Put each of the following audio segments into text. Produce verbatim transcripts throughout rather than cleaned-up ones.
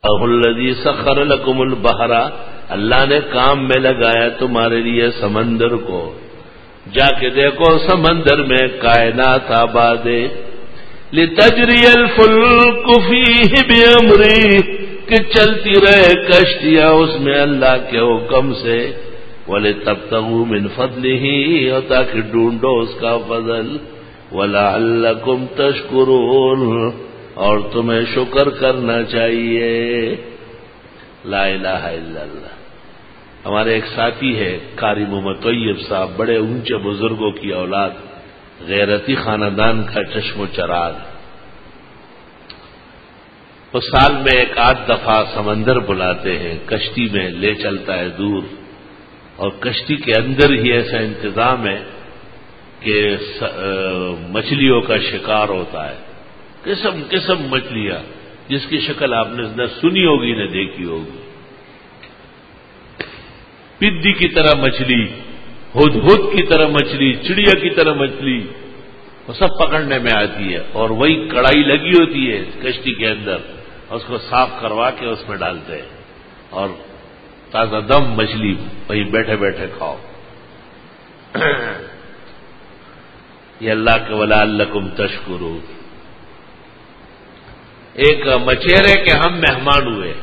الذی سخر لکم البحر، اللہ نے کام میں لگایا تمہارے لیے سمندر کو، جا کے دیکھو سمندر میں کائنات آباد ہے، لتجری الفلک فیہ بامرہ، کہ چلتی رہے کشتیاں اس میں اللہ کے حکم سے، ولتبتغوا من فضلہ، اور تاکہ ڈھونڈو اس کا فضل، ولعلکم تشکرون، اور تمہیں شکر کرنا چاہیے۔ لا الہ الا اللہ۔ ہمارے ایک ساتھی ہے قاری محمد طیب صاحب، بڑے اونچے بزرگوں کی اولاد، غیرتی خاندان کا چشم و چراغ۔ وہ سال میں ایک آدھ دفعہ سمندر بلاتے ہیں، کشتی میں لے چلتا ہے دور، اور کشتی کے اندر ہی ایسا انتظام ہے کہ مچھلیوں کا شکار ہوتا ہے، قسم قسم مچھلیاں جس کی شکل آپ نے نہ سنی ہوگی نہ دیکھی ہوگی، پدی کی طرح مچھلی، ہدہد کی طرح مچھلی، چڑیا کی طرح مچھلی، وہ سب پکڑنے میں آتی ہے، اور وہی کڑائی لگی ہوتی ہے کشتی کے اندر، اس کو صاف کروا کے اس میں ڈالتے ہیں، اور تازہ دم مچھلی وہی بیٹھے بیٹھے کھاؤ۔ یہ اللہ کے ولعلکم تشکرون۔ ایک مچیرے کے ہم مہمان ہوئے،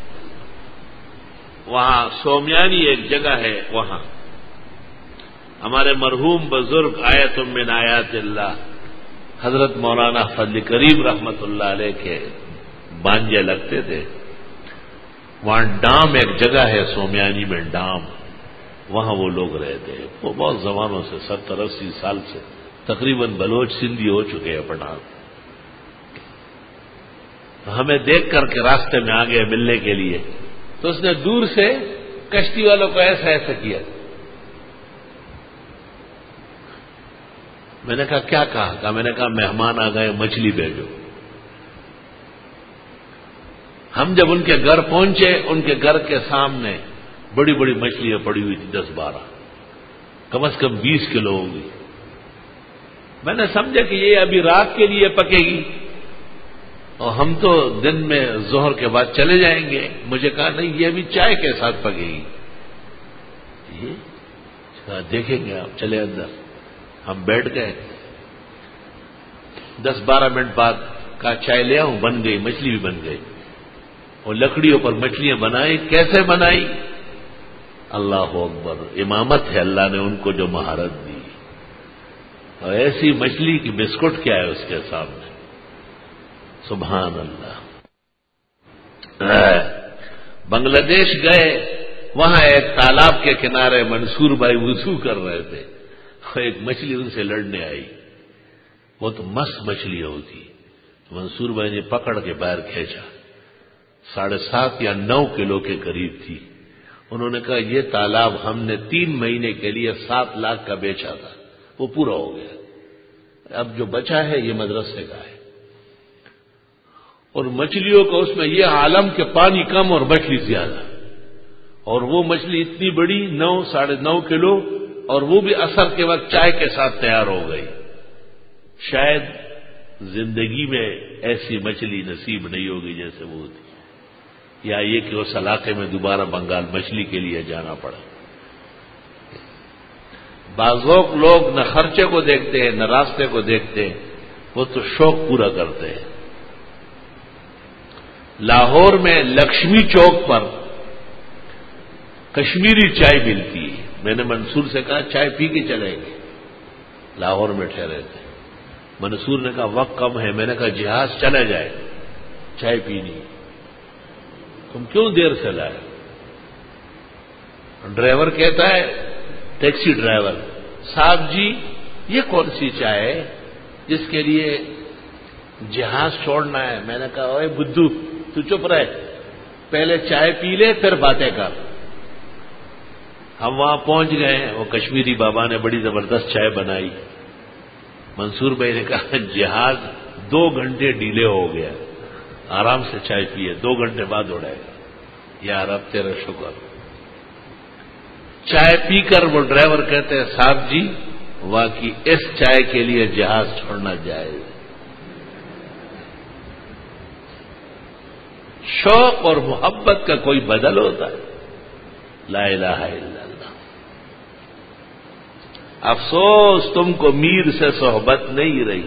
وہاں سومیانی ایک جگہ ہے، وہاں ہمارے مرحوم بزرگ آیت من آیات اللہ حضرت مولانا فضل کریم رحمت اللہ علیہ کے بانجے لگتے تھے۔ وہاں ڈام ایک جگہ ہے سومیانی میں، ڈام، وہاں وہ لوگ رہتے ہیں، وہ بہت زمانوں سے، ستر اسی سال سے تقریباً بلوچ سندھی ہو چکے ہیں پٹھان۔ ہمیں دیکھ کر کے راستے میں آ گئے ملنے کے لیے، تو اس نے دور سے کشتی والوں کو ایسا ایسا کیا۔ میں نے کہا کیا کہا؟ کہا میں نے کہا مہمان آ گئے، مچھلی بھیجو۔ ہم جب ان کے گھر پہنچے، ان کے گھر کے سامنے بڑی بڑی مچھلیاں پڑی ہوئی تھی، دس بارہ، کم از کم بیس کلو ہوگی۔ میں نے سمجھا کہ یہ ابھی رات کے لیے پکے گی، اور ہم تو دن میں ظہر کے بعد چلے جائیں گے۔ مجھے کہا نہیں، یہ ابھی چائے کے ساتھ پکے گی۔ یہ دیکھیں گے آپ، چلے اندر۔ ہم بیٹھ گئے، دس بارہ منٹ بعد کہا چائے لے آؤں، بن گئی، مچھلی بھی بن گئی۔ اور لکڑیوں پر مچھلیاں بنائی، کیسے بنائی؟ اللہ اکبر، امامت ہے اللہ نے ان کو جو مہارت دی، اور ایسی مچھلی کی بسکٹ کیا ہے اس کے سامنے، سبحان اللہ۔ بنگلہ دیش گئے، وہاں ایک تالاب کے کنارے منصور بھائی وضو کر رہے تھے، ایک مچھلی ان سے لڑنے آئی، وہ تو مست مچھلی ہوتی، منصور بھائی نے پکڑ کے باہر کھینچا، ساڑھے سات یا نو کلو کے قریب تھی۔ انہوں نے کہا یہ تالاب ہم نے تین مہینے کے لیے سات لاکھ کا بیچا تھا، وہ پورا ہو گیا، اب جو بچا ہے یہ مدرسے کا ہے۔ اور مچھلیوں کا اس میں یہ عالم کہ پانی کم اور مچھلی زیادہ، اور وہ مچھلی اتنی بڑی، نو ساڑھے نو کلو، اور وہ بھی عصر کے وقت چائے کے ساتھ تیار ہو گئی۔ شاید زندگی میں ایسی مچھلی نصیب نہیں ہوگی جیسے وہ تھی، یا یہ کہ اس علاقے میں دوبارہ بنگال مچھلی کے لیے جانا پڑا۔ بعض لوگ نہ خرچے کو دیکھتے ہیں نہ راستے کو دیکھتے ہیں، وہ تو شوق پورا کرتے ہیں۔ لاہور میں لکشمی چوک پر کشمیری چائے ملتی ہے، میں نے منصور سے کہا چائے پی کے چلیں گے، لاہور میں ٹھہرے تھے۔ منصور نے کہا وقت کم ہے، میں نے کہا جہاز چلا جائے، چائے پینی۔ تم کیوں دیر سے لائے؟ ڈرائیور کہتا ہے، ٹیکسی ڈرائیور، صاحب جی یہ کون سی چائے ہے جس کے لیے جہاز چھوڑنا ہے؟ میں نے کہا اوے بدھو تو چپ رہے، پہلے چائے پی لے پھر باتیں کر۔ ہم وہاں پہنچ گئے، وہ کشمیری بابا نے بڑی زبردست چائے بنائی۔ منصور بھائی نے کہا جہاز دو گھنٹے ڈیلے ہو گیا، آرام سے چائے پیے، دو گھنٹے بعد اڑے گا۔ یا رب تیرا شکر۔ چائے پی کر وہ ڈرائیور کہتے ہیں صاحب جی واقعی اس چائے کے لیے جہاز چھوڑنا جائز۔ شوق اور محبت کا کوئی بدل ہوتا ہے؟ لا الہ الا اللہ۔ افسوس تم کو میر سے صحبت نہیں رہی۔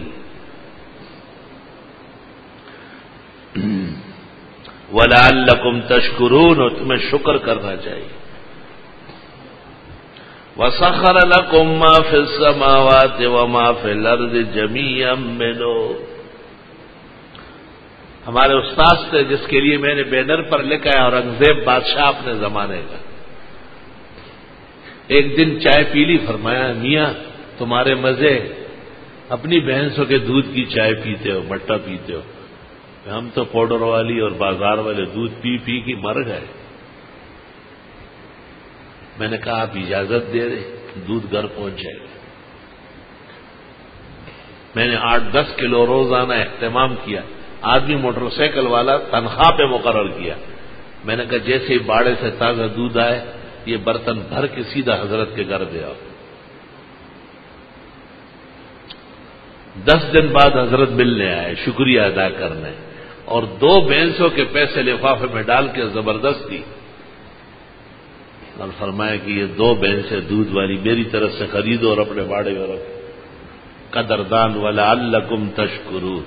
وَلَعَلَّكُمْ تَشْكُرُونَ، اور تمہیں شکر کرنا چاہیے۔ وَسَخَّرَ لَكُم مَّا فِي السَّمَاوَاتِ وَمَا فِي الْأَرْضِ جَمِيعًا مِّنْهُ۔ ہمارے استاد سے جس کے لیے میں نے بینر پر لکھا ہے اورنگزیب بادشاہ اپنے زمانے کا، ایک دن چائے پی لی، فرمایا میاں تمہارے مزے، اپنی بھینسوں کے دودھ کی چائے پیتے ہو، مٹا پیتے ہو، ہم تو پاؤڈر والی اور بازار والے دودھ پی پی کے مر گئے۔ میں نے کہا آپ اجازت دے رہے، دودھ گھر پہنچ جائے گا۔ میں نے آٹھ دس کلو روزانہ اہتمام کیا، آدمی موٹر سائیکل والا تنخواہ پہ مقرر کیا۔ میں نے کہا جیسے ہی باڑے سے تازہ دودھ آئے یہ برتن بھر کے سیدھا حضرت کے گھر دے آؤ۔ دس دن بعد حضرت ملنے آئے، شکریہ ادا کرنے، اور دو بھینسوں کے پیسے لفافے میں ڈال کے زبردستی، اور فرمایا کہ یہ دو بھینسیں دودھ والی میری طرف سے خریدو اور اپنے باڑے میں رکھو، قدردان وَلَعَلَّكُمْ تَشْكُرُونَ۔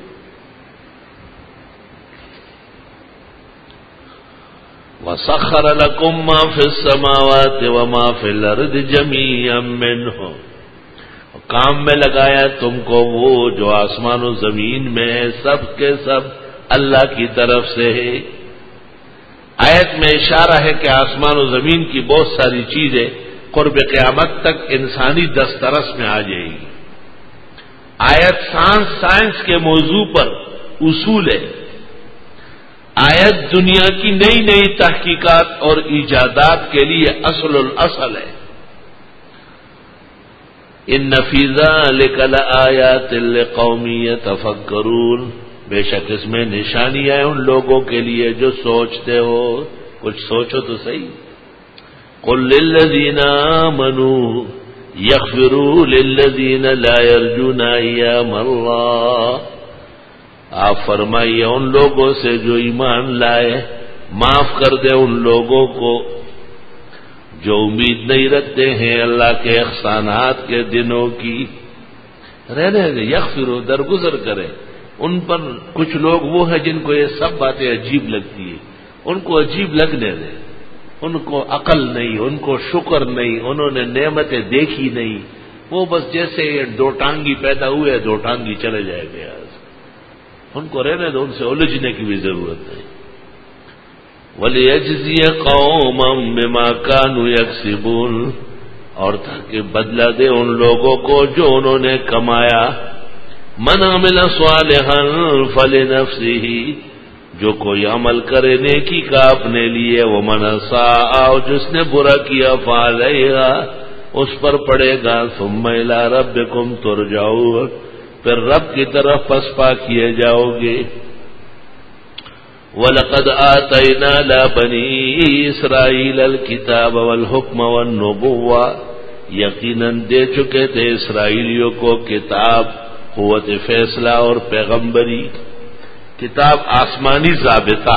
وَسَخَّرَ لَكُم مَّا فِي السَّمَاوَاتِ وَمَا فِي الْأَرْضِ جَمِيعًا مِّنْهُ، کام میں لگایا تم کو وہ جو آسمان و زمین میں ہے، سب کے سب اللہ کی طرف سے ہے۔ آیت میں اشارہ ہے کہ آسمان و زمین کی بہت ساری چیزیں قرب قیامت تک انسانی دسترس میں آ جائے گی۔ آیت سائنس سائنس کے موضوع پر اصول ہے، آیت دنیا کی نئی نئی تحقیقات اور ایجادات کے لیے اصل الاصل ہے۔ ان فی ذلک لآیات لقوم یتفکرون، بے شک اس میں نشانی ہے ان لوگوں کے لیے جو سوچتے ہو، کچھ سوچو تو صحیح۔ قل للذین آمنوا یغفروا للذین لا یرجون ایام اللہ، آپ فرمائیے ان لوگوں سے جو ایمان لائے، معاف کر دے ان لوگوں کو جو امید نہیں رکھتے ہیں اللہ کے احسانات کے دنوں کی۔ رہنے دے، یغفروا، درگزر کرے ان پر۔ کچھ لوگ وہ ہیں جن کو یہ سب باتیں عجیب لگتی ہیں، ان کو عجیب لگنے دیں، ان کو عقل نہیں، ان کو شکر نہیں، انہوں نے نعمتیں دیکھی نہیں، وہ بس جیسے دو ٹانگی پیدا ہوئے دو ٹانگی چلے جائے گے، ان کو رہنے دو، ان سے الجھنے کی بھی ضرورت نہیں۔ وَلِيَجْزِيَ قَوْمًا بِمَا كَانُوا يَكْسِبُونَ، اور تاکہ بدلہ دے ان لوگوں کو جو انہوں نے کمایا۔ من عمل صالحا فلنفسه، جو کوئی عمل کرے نیکی کا اپنے لیے، ومن اساء، اور جس نے برا کیا فعلیہا، اس پر پڑے گا۔ ثم الی ربکم ترجعون، پھر رب کی طرف پسپا کیے جاؤ گے۔ وَلَقَدْ آتَيْنَا لَا بَنِي إِسْرَائِيلَ الْكِتَابَ وَالْحُكْمَ وَالنُّبُوَّةَ، یقیناً دے چکے تھے اسرائیلیوں کو کتاب، قوت فیصلہ اور پیغمبری۔ کتاب آسمانی ضابطہ،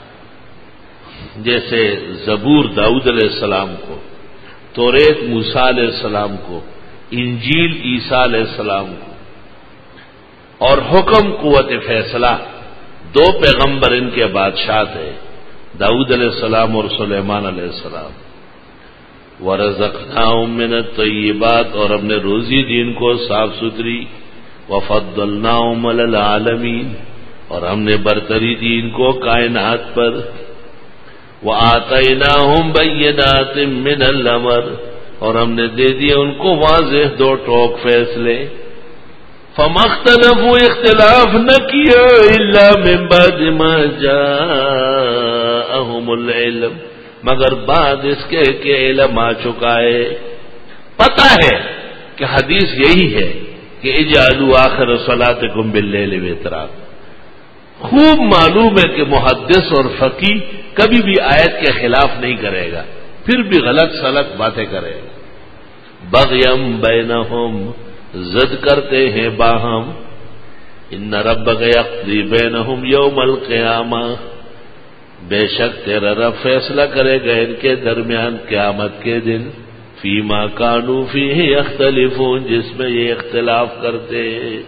جیسے زبور داؤد علیہ السلام کو، توریت موسیٰ علیہ السلام کو، انجیل عیسیٰ علیہ السلام کو، اور حکم قوت فیصلہ۔ دو پیغمبر ان کے بادشاہ تھے، داؤد علیہ السلام اور سلیمان علیہ السلام۔ وَرَزَقْنَاهُم مِّنَ الطَّيِّبَاتِ، اور ہم نے روزی دی ان کو صاف ستھری۔ وَفَضَّلْنَاهُمْ عَلَى الْعَالَمِينَ، اور ہم نے برتری دی ان کو کائنات پر۔ وَآتَيْنَاهُمْ بَيِّنَاتٍ مِّنَ الْأَمْرِ، اور ہم نے دے دیے ان کو واضح دو ٹوک فیصلے۔ فَمَا اخْتَلَفُوا، اختلاف نہ کیا، إِلَّا مِن بَعْدِ مَا جَاءَهُمُ الْعِلْمُ، مگر بعد اس کے کہ علم آ چکا ہے۔ پتہ ہے کہ حدیث یہی ہے کہ اجعلوا آخر صلاتکم باللیل وترا۔ خوب معلوم ہے کہ محدث اور فقیہ کبھی بھی آیت کے خلاف نہیں کرے گا، پھر بھی غلط سلط باتیں کرے گا۔ بغیم بینہم، ضد کرتے ہیں باہم۔ ان ربک یقضی بینہم یوم القیامہ، بے شک تیرا رب فیصلہ کرے گا ان کے درمیان قیامت کے دن، فیما کانوا فیہ یختلفون، جس میں یہ اختلاف کرتے۔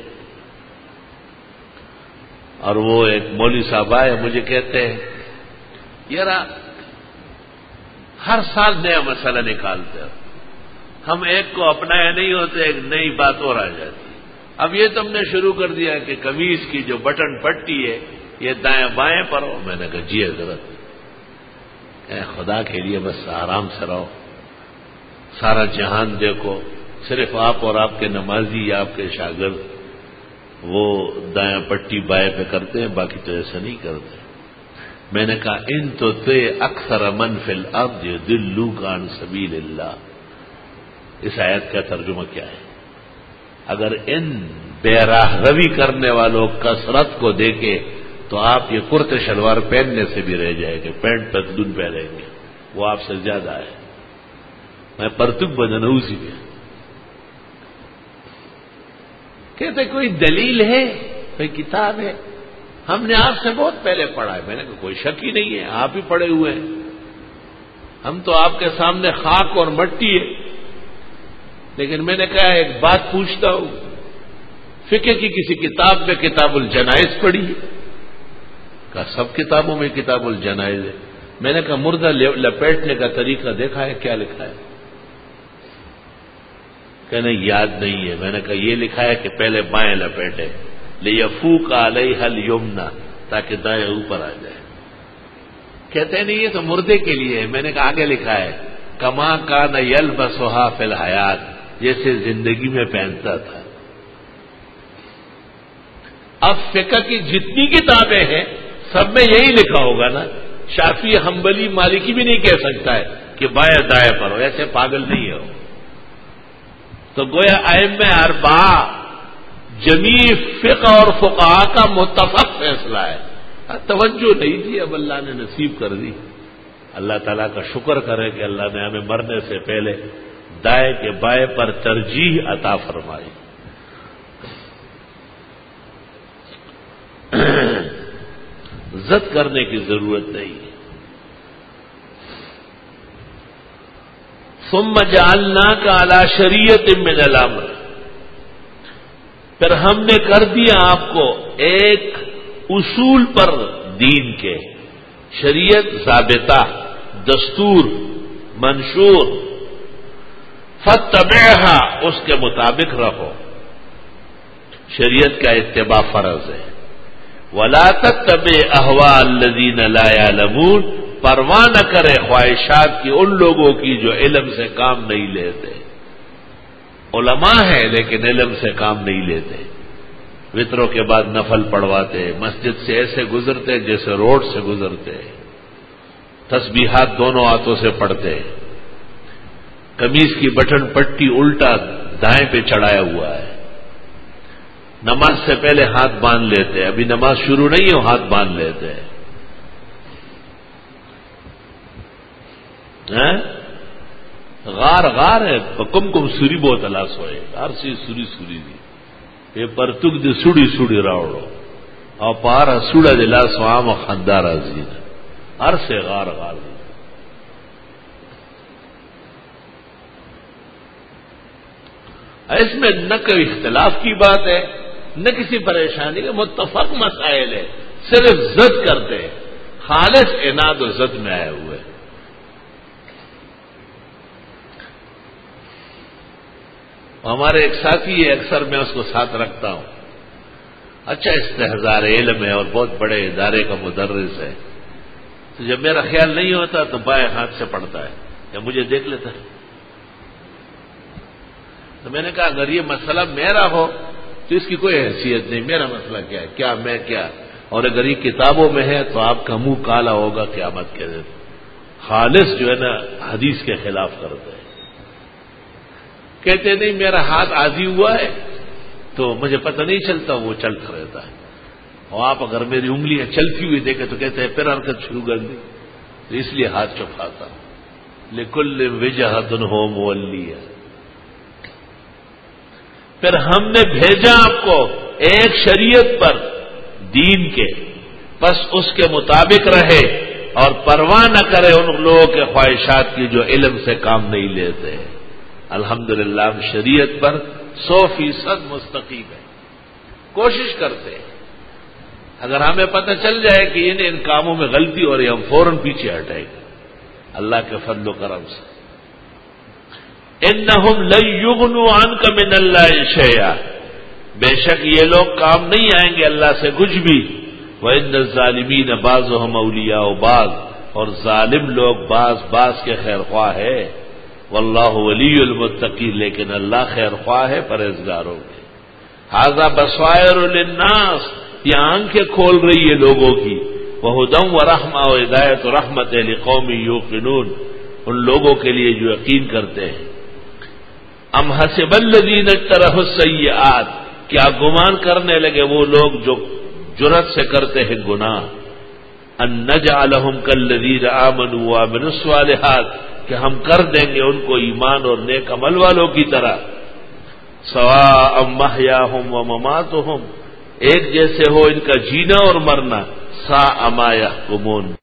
اور وہ ایک مولوی صاحب آئے مجھے کہتے ہیں یار ہر سال نیا مسئلہ نکالتے ہو، ہم ایک کو اپنایا نہیں ہوتے، ایک نئی بات اور آ جاتی۔ اب یہ تم نے شروع کر دیا کہ قمیض کی جو بٹن پٹی ہے یہ دائیں بائیں پر ہو۔ میں نے کہا جی حضرت، اے خدا کے لیے بس آرام سے رہو، سارا جہان دیکھو، صرف آپ اور آپ کے نمازی یا آپ کے شاگرد وہ دائیں پٹی بائیں پہ کرتے ہیں، باقی تو ایسا نہیں کرتے۔ میں نے کہا ان تو تے اکثر من فی الارض یضلوک عن سبیل اللہ، اس آیت کا ترجمہ کیا ہے؟ اگر ان بے راہ روی کرنے والوں کثرت کو دیکھے تو آپ یہ کرتے شلوار پہننے سے بھی رہ جائیں گے، پینٹ پتلون پہنیں گے، وہ آپ سے زیادہ ہے۔ میں پرتک بدنوزی میں کہتے کوئی دلیل ہے، کوئی کتاب ہے؟ ہم نے آپ سے بہت پہلے پڑھا ہے۔ میں نے کہا کوئی شک ہی نہیں ہے، آپ ہی پڑھے ہوئے ہیں، ہم تو آپ کے سامنے خاک اور مٹی ہے۔ لیکن میں نے کہا ایک بات پوچھتا ہوں، فقہ کی کسی کتاب میں کتاب الجنائز پڑھی ہے؟ کہا سب کتابوں میں کتاب الجنائز ہے۔ میں نے کہا مردہ لپیٹنے کا طریقہ دیکھا ہے؟ کیا لکھا ہے؟ کہنے یاد نہیں ہے۔ میں نے کہا یہ لکھا ہے کہ پہلے بائیں لپیٹے، لیفوق علیہ الیمنی، تاکہ دائیں اوپر آ جائے۔ کہتے نہیں یہ تو مردے کے لیے ہے۔ میں نے کہا آگے لکھا ہے کما کان یلبسھا فی الحیات، جیسے زندگی میں پہنتا تھا۔ اب فقہ کی جتنی کتابیں ہیں سب میں یہی لکھا ہوگا نا۔ شافعی حنبلی مالکی بھی نہیں کہہ سکتا ہے کہ بائیں دائیں پر ہو، ایسے پاگل نہیں ہو۔ تو گویا ائمہ اربعہ جمیع فقہ اور فقہا کا متفق فیصلہ ہے۔ توجہ نہیں تھی، اب اللہ نے نصیب کر دی۔ اللہ تعالیٰ کا شکر کرے کہ اللہ نے ہمیں مرنے سے پہلے دائیں کے بائیں پر ترجیح عطا فرمائی۔ ضد کرنے کی ضرورت نہیں ہے۔ ثم جعلناک علی شریعۃ من الامر، پھر ہم نے کر دیا آپ کو ایک اصول پر دین کے، شریعت ضابطہ، دستور، منشور، فاتبعھا، اس کے مطابق رہو۔ شریعت کا اتباع فرض ہے۔ ولا تتبع اہواء الذین لا یعلمون، پرواہ نہ کرے خواہشات کی ان لوگوں کی جو علم سے کام نہیں لیتے۔ علماء ہیں لیکن علم سے کام نہیں لیتے، وطروں کے بعد نفل پڑھواتے، مسجد سے ایسے گزرتے جیسے روڈ سے گزرتے، تسبیحات دونوں ہاتھوں سے پڑھتے، قمیض کی بٹن پٹی الٹا دائیں پہ چڑھایا ہوا ہے، نماز سے پہلے ہاتھ باندھ لیتے، ابھی نماز شروع نہیں ہو ہاتھ باندھ لیتے ہیں۔ غار غار ہے، کم کم سوری بہت الاس ہوئے، ہر سی سوری سوری دی یہ پرتک دی سوڑی سوڑی راوڑو اور پارا سوڑا دلا سوام خندار عزیز، ہر سے غار غار دی۔ اس میں نہ کوئی اختلاف کی بات ہے نہ کسی پریشانی کے، متفق مسائل ہے، صرف ضد کرتے ہیں، خالص عناد و ضد میں آئے ہوئے۔ ہمارے ایک ساتھی ہے، اکثر میں اس کو ساتھ رکھتا ہوں، اچھا استحضار علم ہے اور بہت بڑے ادارے کا مدرس ہے، تو جب میرا خیال نہیں ہوتا تو بائیں ہاتھ سے پڑھتا ہے یا مجھے دیکھ لیتا ہے۔ تو میں نے کہا اگر یہ مسئلہ میرا ہو تو اس کی کوئی حیثیت نہیں، میرا مسئلہ کیا ہے، کیا میں کیا، اور اگر یہ کتابوں میں ہے تو آپ کا منہ کالا ہوگا قیامت کے دن۔ خالص جو ہے نا حدیث کے خلاف کرتے ہیں، کہتے نہیں میرا ہاتھ عاجز ہوا ہے تو مجھے پتہ نہیں چلتا، وہ چلتا رہتا ہے، اور آپ اگر میری انگلیاں چلتی ہوئی دیکھیں تو کہتے ہیں پھر حرکت شروع کر دی، تو اس لیے ہاتھ چپکاتا ہوں۔ لکل وجہۃ ہو مولیہ، پھر ہم نے بھیجا آپ کو ایک شریعت پر دین کے، بس اس کے مطابق رہے، اور پرواہ نہ کرے ان لوگوں کے خواہشات کی جو علم سے کام نہیں لیتے. الحمدللہ ہم شریعت پر سو فیصد مستقیم ہے، کوشش کرتے ہیں. اگر ہمیں پتہ چل جائے کہ ان ان کاموں میں غلطی ہو رہی ہے ہم فوراً پیچھے ہٹیں گے اللہ کے فضل و کرم سے. انہم لن یغنوا عنک من اللہ شیئا، بے شک یہ لوگ کام نہیں آئیں گے اللہ سے کچھ بھی. وَإِنَّ الظَّالِمِينَ بَعْضُهُمْ أَوْلِيَاءُ بَعْضٍ، اور ظالم لوگ بعض بعض کے خیر خواہ ہے. واللہ ولی المتقین، لیکن اللہ خیر خواہ ہے پرہیزگاروں کے. ھذا بصائر للناس، یہ آنکھیں کھول رہی ہے لوگوں کی. وہدی ورحمۃ، و ہدایت و رحمت لقوم یوقنون، ان لوگوں کے لیے جو یقین کرتے ہیں. ام حسب الذین اجترحوا السیئات، کیا گمان کرنے لگے وہ لوگ جو جرأت سے کرتے ہیں گناہ. ان نجعلہم کالذین آمنوا وعملوا الصالحات، کہ ہم کر دیں گے ان کو ایمان اور نیک عمل والوں کی طرح. سواء محیاہم ومماتہم، ایک جیسے ہو ان کا جینا اور مرنا. ساء ما یحکمون،